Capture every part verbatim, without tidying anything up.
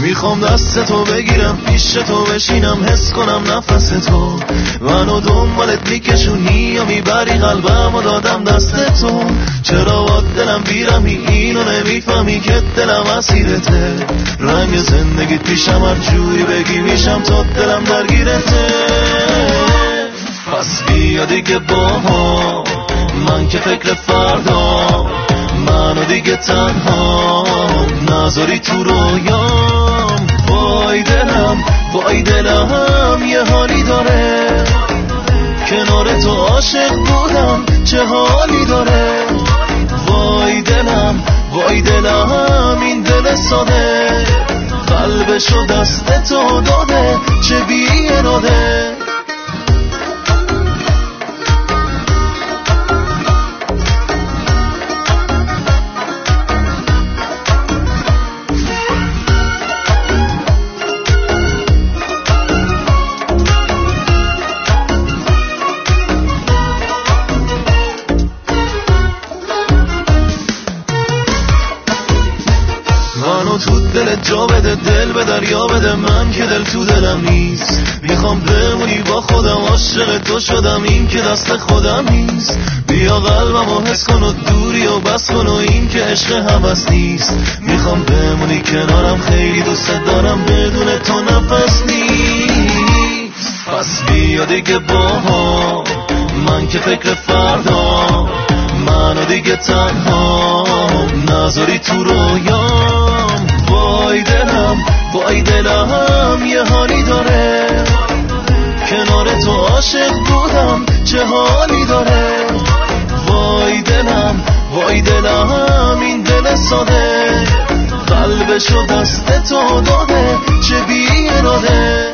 میخوام دست تو بگیرم، پیش تو بشینم، حس کنم نفس تو منو دنبالت میکشونی یا میبری قلبم و دادم دست تو. چرا با دلم بیرمی اینو نمیفهمی که دلم اسیرته، رنگ زندگیت پیشم هر جوری بگی میشم تا دلم درگیرته. پس بیا دیگه با هم، من که فکر فردا، منو دیگه تنها نذاری تو رویام. وای دلم وای دلم یه حالی داره، کنار تو عاشق بودم چه حالی داره. وای دلم وای دلم این دل ساده، قلبشو دست تو داده چه بی اراده. منو تو دلت جا بده، دل به دریا بده، من که دل تو دلم نیست. میخوام بمونی با خودم، عاشق تو شدم این که دست خودم نیست. بیا قلبمو حس کن و دوری و بس کن و این که عشق هوس نیست. میخوام بمونی کنارم، خیلی دوست دارم، بدون تو نفس نیست. پس بیا دیگه با هم، من که فکر فردا، منو دیگه تنها نذاری تو رویام. وای دلم وای دلم یه حالی داره، کنار تو عاشق بودم چه حالی داره. وای دلم وای دلم این دل ساده، قلبشو دست تو داده چه بی اراده.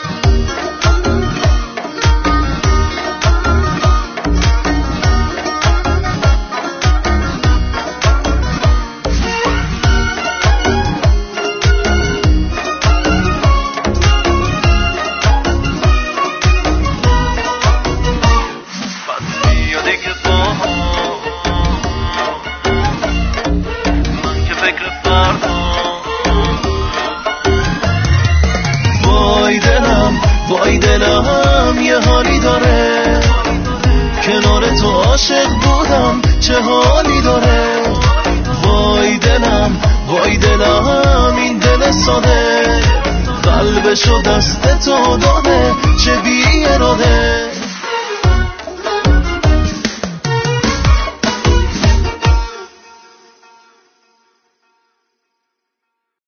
وای دلم وای دلم یه حالی داره، کنار تو عاشق بودم چه حالی داره. وای دلم وای دلم این دل ساده، قلبشو دست تو داده چه بی اراده.